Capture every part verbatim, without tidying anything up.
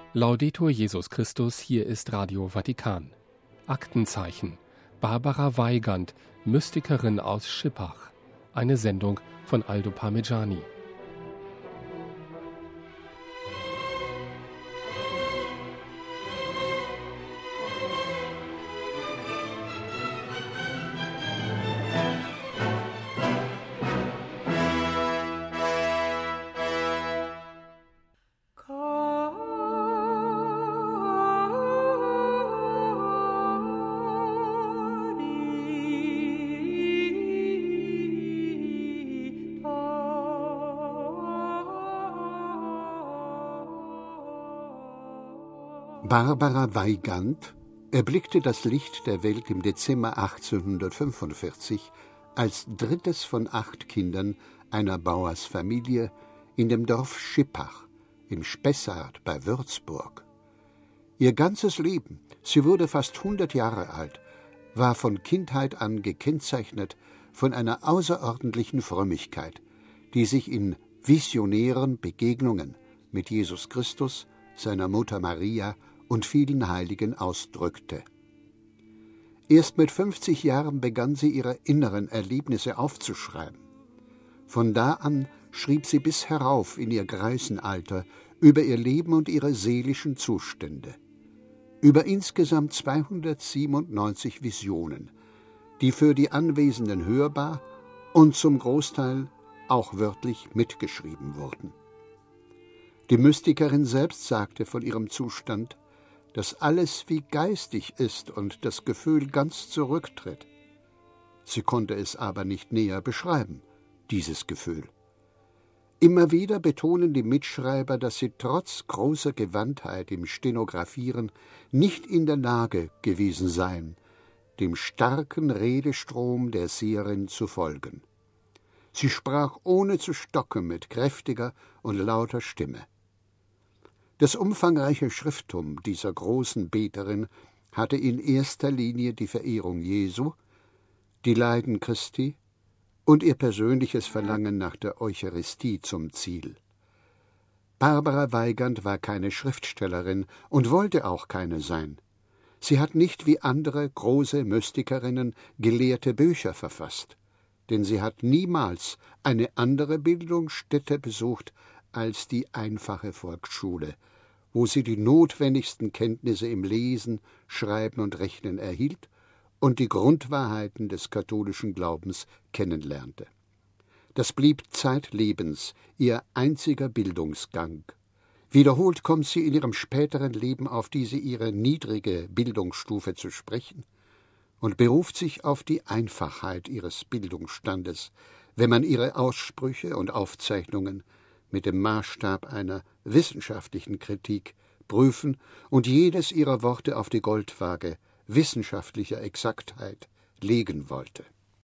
Laudetur Jesus Christus, hier ist Radio Vatikan. Aktenzeichen. Barbara Weigand, Mystikerin aus Schippach. Eine Sendung von Aldo Parmigiani. Barbara Weigand erblickte das Licht der Welt im Dezember achtzehnhundertfünfundvierzig als drittes von acht Kindern einer Bauersfamilie in dem Dorf Schippach im Spessart bei Würzburg. Ihr ganzes Leben, sie wurde fast hundert Jahre alt, war von Kindheit an gekennzeichnet von einer außerordentlichen Frömmigkeit, die sich in visionären Begegnungen mit Jesus Christus, seiner Mutter Maria und vielen Heiligen ausdrückte. Erst mit fünfzig Jahren begann sie ihre inneren Erlebnisse aufzuschreiben. Von da an schrieb sie bis herauf in ihr Greisenalter über ihr Leben und ihre seelischen Zustände. Über insgesamt zweihundertsiebenundneunzig Visionen, die für die Anwesenden hörbar und zum Großteil auch wörtlich mitgeschrieben wurden. Die Mystikerin selbst sagte von ihrem Zustand, dass alles wie geistig ist und das Gefühl ganz zurücktritt. Sie konnte es aber nicht näher beschreiben, dieses Gefühl. Immer wieder betonen die Mitschreiber, dass sie trotz großer Gewandtheit im Stenografieren nicht in der Lage gewesen seien, dem starken Redestrom der Seherin zu folgen. Sie sprach ohne zu stocken mit kräftiger und lauter Stimme. Das umfangreiche Schrifttum dieser großen Beterin hatte in erster Linie die Verehrung Jesu, die Leiden Christi und ihr persönliches Verlangen nach der Eucharistie zum Ziel. Barbara Weigand war keine Schriftstellerin und wollte auch keine sein. Sie hat nicht wie andere große Mystikerinnen gelehrte Bücher verfasst, denn sie hat niemals eine andere Bildungsstätte besucht als die einfache Volksschule, wo sie die notwendigsten Kenntnisse im Lesen, Schreiben und Rechnen erhielt und die Grundwahrheiten des katholischen Glaubens kennenlernte. Das blieb zeitlebens ihr einziger Bildungsgang. Wiederholt kommt sie in ihrem späteren Leben auf diese ihre niedrige Bildungsstufe zu sprechen und beruft sich auf die Einfachheit ihres Bildungsstandes, wenn man ihre Aussprüche und Aufzeichnungen mit dem Maßstab einer wissenschaftlichen Kritik prüfen und jedes ihrer Worte auf die Goldwaage wissenschaftlicher Exaktheit legen wollte.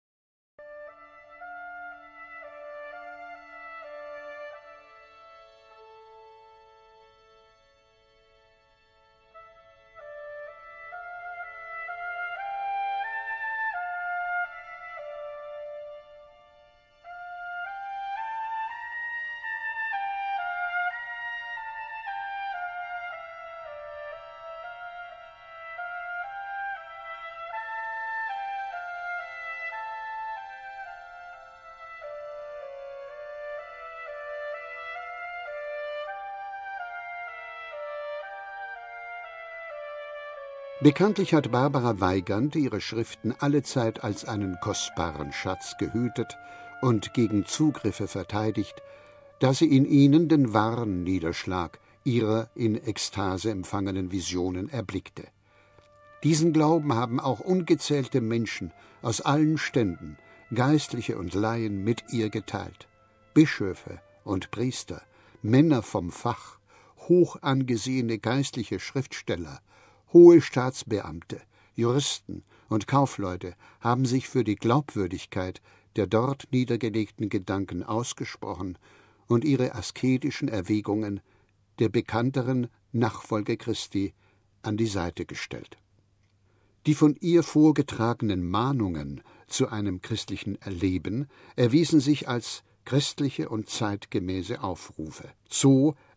Bekanntlich hat Barbara Weigand ihre Schriften allezeit als einen kostbaren Schatz gehütet und gegen Zugriffe verteidigt, da sie in ihnen den wahren Niederschlag ihrer in Ekstase empfangenen Visionen erblickte. Diesen Glauben haben auch ungezählte Menschen aus allen Ständen, Geistliche und Laien, mit ihr geteilt. Bischöfe und Priester, Männer vom Fach, hoch angesehene geistliche Schriftsteller, hohe Staatsbeamte, Juristen und Kaufleute haben sich für die Glaubwürdigkeit der dort niedergelegten Gedanken ausgesprochen und ihre asketischen Erwägungen der bekannteren Nachfolge Christi an die Seite gestellt. Die von ihr vorgetragenen Mahnungen zu einem christlichen Erleben erwiesen sich als christliche und zeitgemäße Aufrufe. So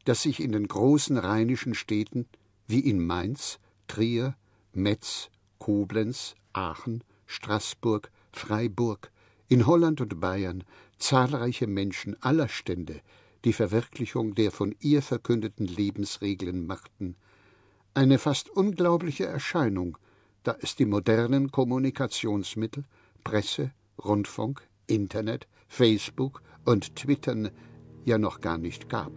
das sich in den großen rheinischen Städten wie in Mainz, Trier, Metz, Koblenz, Aachen, Straßburg, Freiburg, in Holland und Bayern zahlreiche Menschen aller Stände die Verwirklichung der von ihr verkündeten Lebensregeln machten. Eine fast unglaubliche Erscheinung, da es die modernen Kommunikationsmittel, Presse, Rundfunk, Internet, Facebook und Twittern ja noch gar nicht gab.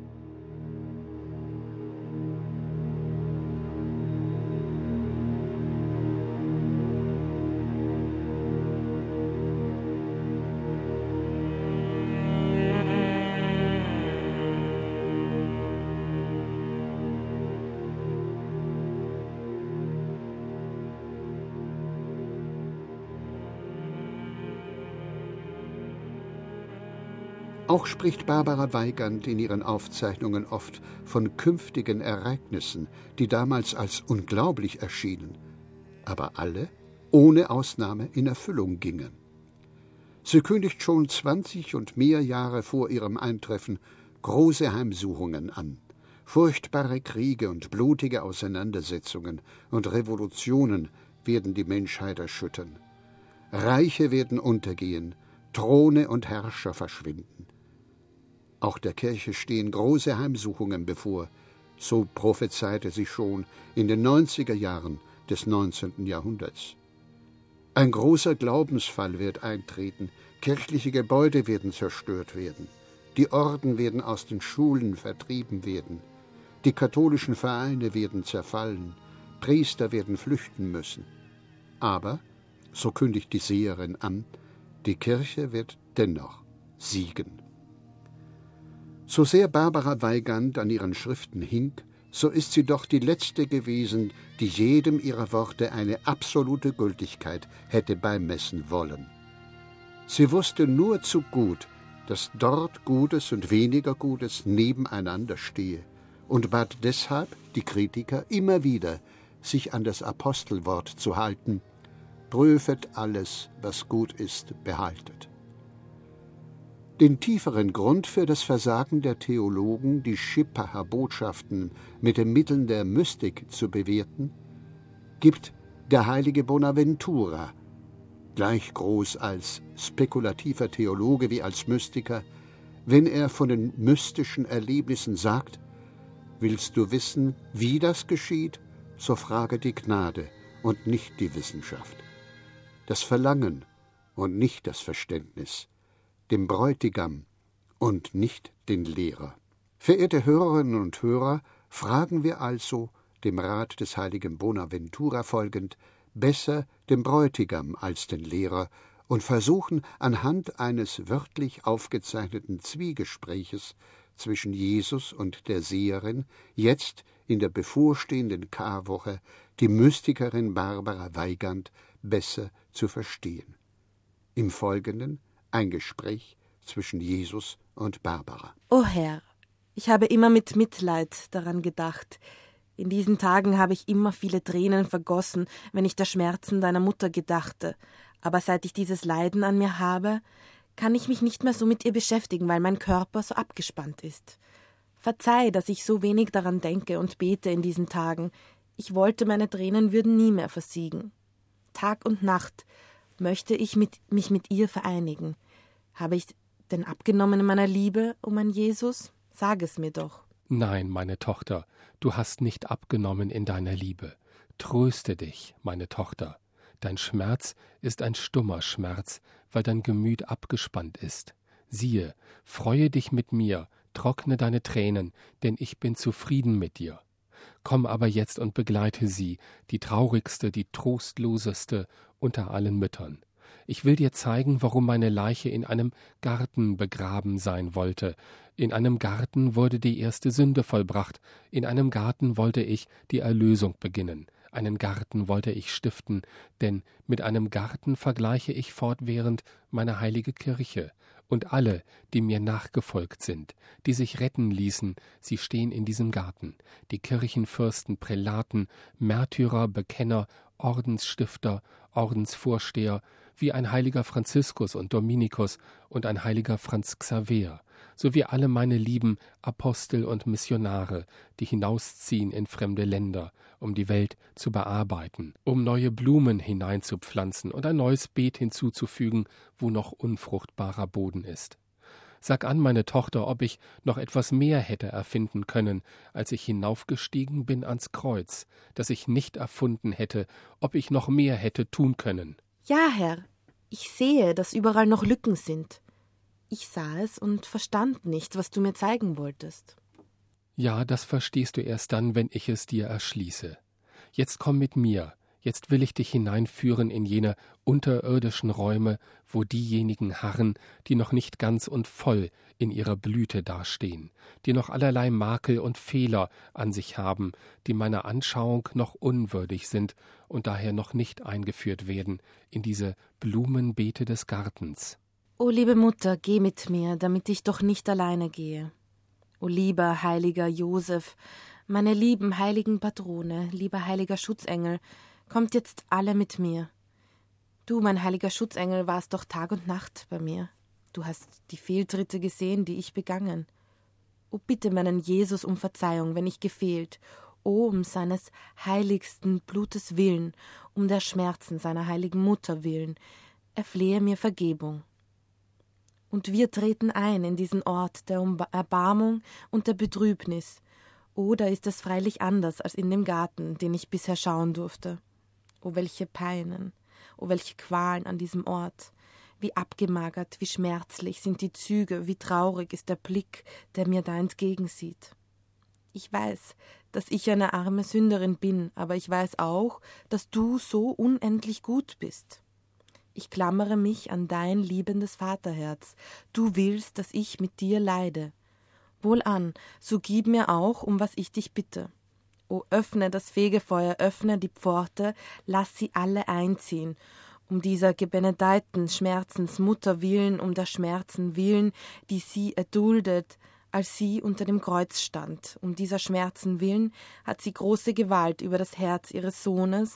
Auch spricht Barbara Weigand in ihren Aufzeichnungen oft von künftigen Ereignissen, die damals als unglaublich erschienen, aber alle, ohne Ausnahme, in Erfüllung gingen. Sie kündigt schon zwanzig und mehr Jahre vor ihrem Eintreffen große Heimsuchungen an. Furchtbare Kriege und blutige Auseinandersetzungen und Revolutionen werden die Menschheit erschüttern. Reiche werden untergehen, Throne und Herrscher verschwinden. Auch der Kirche stehen große Heimsuchungen bevor, so prophezeite sie schon in den neunziger Jahren des neunzehnten Jahrhunderts. Ein großer Glaubensfall wird eintreten, kirchliche Gebäude werden zerstört werden, die Orden werden aus den Schulen vertrieben werden, die katholischen Vereine werden zerfallen, Priester werden flüchten müssen. Aber, so kündigt die Seherin an, die Kirche wird dennoch siegen. So sehr Barbara Weigand an ihren Schriften hing, so ist sie doch die letzte gewesen, die jedem ihrer Worte eine absolute Gültigkeit hätte beimessen wollen. Sie wusste nur zu gut, dass dort Gutes und weniger Gutes nebeneinander stehe und bat deshalb die Kritiker immer wieder, sich an das Apostelwort zu halten: Prüfet alles, was gut ist, behaltet. Den tieferen Grund für das Versagen der Theologen, die Schippacher Botschaften mit den Mitteln der Mystik zu bewerten, gibt der heilige Bonaventura, gleich groß als spekulativer Theologe wie als Mystiker, wenn er von den mystischen Erlebnissen sagt: Willst du wissen, wie das geschieht, so frage die Gnade und nicht die Wissenschaft. Das Verlangen und nicht das Verständnis, dem Bräutigam und nicht den Lehrer. Verehrte Hörerinnen und Hörer, fragen wir also, dem Rat des heiligen Bonaventura folgend, besser den Bräutigam als den Lehrer und versuchen anhand eines wörtlich aufgezeichneten Zwiegespräches zwischen Jesus und der Seherin jetzt in der bevorstehenden Karwoche die Mystikerin Barbara Weigand besser zu verstehen. Im Folgenden ein Gespräch zwischen Jesus und Barbara. O Herr, ich habe immer mit Mitleid daran gedacht. In diesen Tagen habe ich immer viele Tränen vergossen, wenn ich der Schmerzen deiner Mutter gedachte. Aber seit ich dieses Leiden an mir habe, kann ich mich nicht mehr so mit ihr beschäftigen, weil mein Körper so abgespannt ist. Verzeih, dass ich so wenig daran denke und bete in diesen Tagen. Ich wollte, meine Tränen würden nie mehr versiegen. Tag und Nacht möchte ich mit, mich mit ihr vereinigen. Habe ich denn abgenommen in meiner Liebe, o mein Jesus? Sag es mir doch. Nein, meine Tochter, du hast nicht abgenommen in deiner Liebe. Tröste dich, meine Tochter. Dein Schmerz ist ein stummer Schmerz, weil dein Gemüt abgespannt ist. Siehe, freue dich mit mir, trockne deine Tränen, denn ich bin zufrieden mit dir. Komm aber jetzt und begleite sie, die traurigste, die trostloseste unter allen Müttern. Ich will dir zeigen, warum meine Leiche in einem Garten begraben sein wollte. In einem Garten wurde die erste Sünde vollbracht, in einem Garten wollte ich die Erlösung beginnen. Einen Garten wollte ich stiften, denn mit einem Garten vergleiche ich fortwährend meine heilige Kirche. Und alle, die mir nachgefolgt sind, die sich retten ließen, sie stehen in diesem Garten. Die Kirchenfürsten, Prälaten, Märtyrer, Bekenner Ordensstifter, Ordensvorsteher, wie ein heiliger Franziskus und Dominikus und ein heiliger Franz Xaver, sowie alle meine lieben Apostel und Missionare, die hinausziehen in fremde Länder, um die Welt zu bearbeiten, um neue Blumen hineinzupflanzen und ein neues Beet hinzuzufügen, wo noch unfruchtbarer Boden ist. Sag an, meine Tochter, ob ich noch etwas mehr hätte erfinden können, als ich hinaufgestiegen bin ans Kreuz, das ich nicht erfunden hätte, ob ich noch mehr hätte tun können. Ja, Herr, ich sehe, dass überall noch Lücken sind. Ich sah es und verstand nicht, was du mir zeigen wolltest. Ja, das verstehst du erst dann, wenn ich es dir erschließe. Jetzt komm mit mir, jetzt will ich dich hineinführen in jene unterirdischen Räume, wo diejenigen harren, die noch nicht ganz und voll in ihrer Blüte dastehen, die noch allerlei Makel und Fehler an sich haben, die meiner Anschauung noch unwürdig sind und daher noch nicht eingeführt werden in diese Blumenbeete des Gartens. O liebe Mutter, geh mit mir, damit ich doch nicht alleine gehe. O lieber heiliger Josef, meine lieben heiligen Patrone, lieber heiliger Schutzengel, kommt jetzt alle mit mir. Du, mein heiliger Schutzengel, warst doch Tag und Nacht bei mir. Du hast die Fehltritte gesehen, die ich begangen. O bitte meinen Jesus um Verzeihung, wenn ich gefehlt, o um seines heiligsten Blutes willen, um der Schmerzen seiner heiligen Mutter willen, erflehe mir Vergebung. Und wir treten ein in diesen Ort der Erbarmung und der Betrübnis. Oh, da ist es freilich anders als in dem Garten, den ich bisher schauen durfte. Oh, welche Peinen, oh, welche Qualen an diesem Ort. Wie abgemagert, wie schmerzlich sind die Züge, wie traurig ist der Blick, der mir da entgegensieht. Ich weiß, dass ich eine arme Sünderin bin, aber ich weiß auch, dass du so unendlich gut bist. Ich klammere mich an dein liebendes Vaterherz. Du willst, dass ich mit dir leide. Wohlan, so gib mir auch, um was ich dich bitte. O öffne das Fegefeuer, öffne die Pforte, lass sie alle einziehen. Um dieser gebenedeiten Schmerzens Mutter willen, um der Schmerzen willen, die sie erduldet, als sie unter dem Kreuz stand. Um dieser Schmerzen willen hat sie große Gewalt über das Herz ihres Sohnes,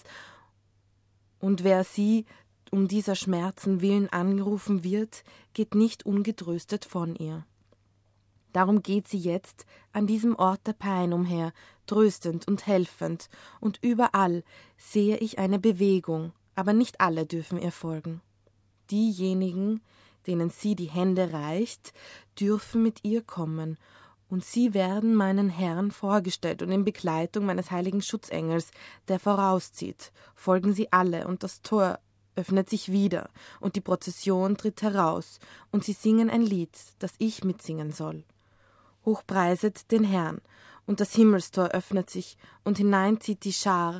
und wer sie um dieser Schmerzen willen angerufen wird, geht nicht ungetröstet von ihr. Darum geht sie jetzt an diesem Ort der Pein umher, tröstend und helfend, und überall sehe ich eine Bewegung, aber nicht alle dürfen ihr folgen. Diejenigen, denen sie die Hände reicht, dürfen mit ihr kommen, und sie werden meinen Herrn vorgestellt, und in Begleitung meines heiligen Schutzengels, der vorauszieht, folgen sie alle, und das Tor öffnet sich wieder, und die Prozession tritt heraus, und sie singen ein Lied, das ich mitsingen soll. Hochpreiset den Herrn, und das Himmelstor öffnet sich, und hineinzieht die Schar,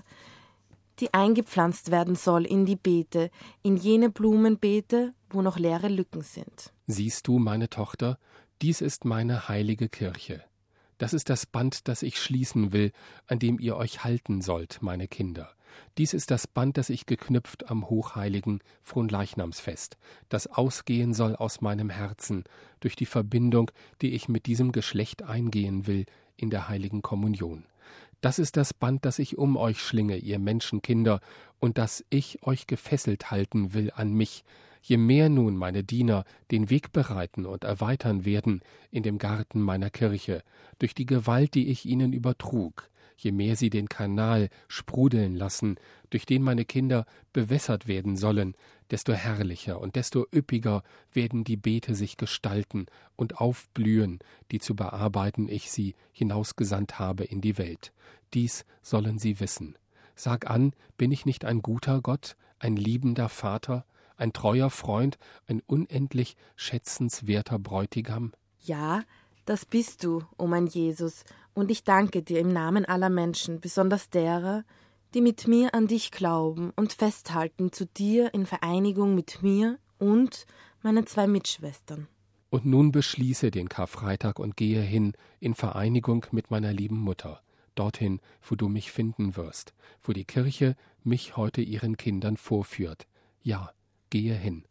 die eingepflanzt werden soll in die Beete, in jene Blumenbeete, wo noch leere Lücken sind. Siehst du, meine Tochter, dies ist meine heilige Kirche. Das ist das Band, das ich schließen will, an dem ihr euch halten sollt, meine Kinder. Dies ist das Band, das ich geknüpft am hochheiligen Fronleichnamsfest, das ausgehen soll aus meinem Herzen durch die Verbindung, die ich mit diesem Geschlecht eingehen will in der heiligen Kommunion. Das ist das Band, das ich um euch schlinge, ihr Menschenkinder, und das ich euch gefesselt halten will an mich, je mehr nun meine Diener den Weg bereiten und erweitern werden in dem Garten meiner Kirche, durch die Gewalt, die ich ihnen übertrug, je mehr sie den Kanal sprudeln lassen, durch den meine Kinder bewässert werden sollen, desto herrlicher und desto üppiger werden die Beete sich gestalten und aufblühen, die zu bearbeiten ich sie hinausgesandt habe in die Welt. Dies sollen sie wissen. Sag an, bin ich nicht ein guter Gott, ein liebender Vater, ein treuer Freund, ein unendlich schätzenswerter Bräutigam? Ja, das bist du, o mein Jesus, und ich danke dir im Namen aller Menschen, besonders derer, die mit mir an dich glauben und festhalten zu dir in Vereinigung mit mir und meinen zwei Mitschwestern. Und nun beschließe den Karfreitag und gehe hin in Vereinigung mit meiner lieben Mutter, dorthin, wo du mich finden wirst, wo die Kirche mich heute ihren Kindern vorführt. Ja, gehe hin.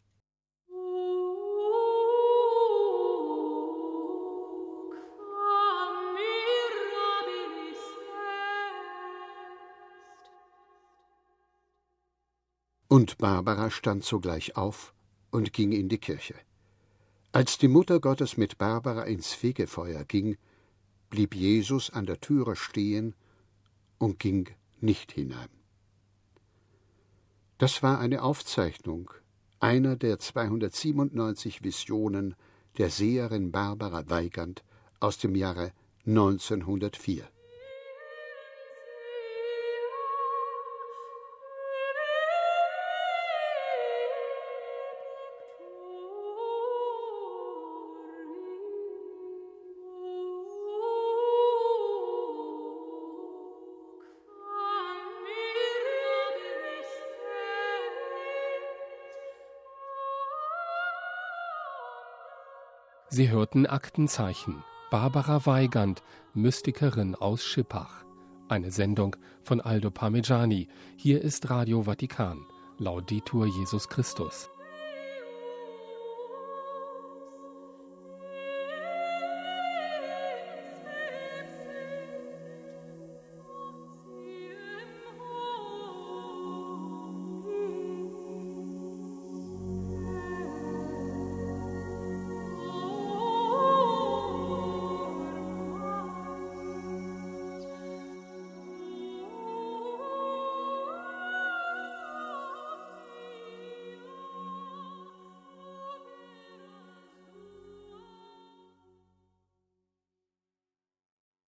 Und Barbara stand sogleich auf und ging in die Kirche. Als die Mutter Gottes mit Barbara ins Fegefeuer ging, blieb Jesus an der Türe stehen und ging nicht hinein. Das war eine Aufzeichnung einer der zweihundertsiebenundneunzig Visionen der Seherin Barbara Weigand aus dem Jahre neunzehnhundertvier. Sie hörten Aktenzeichen. Barbara Weigand, Mystikerin aus Schippach. Eine Sendung von Aldo Parmigiani. Hier ist Radio Vatikan. Laudetur Jesus Christus.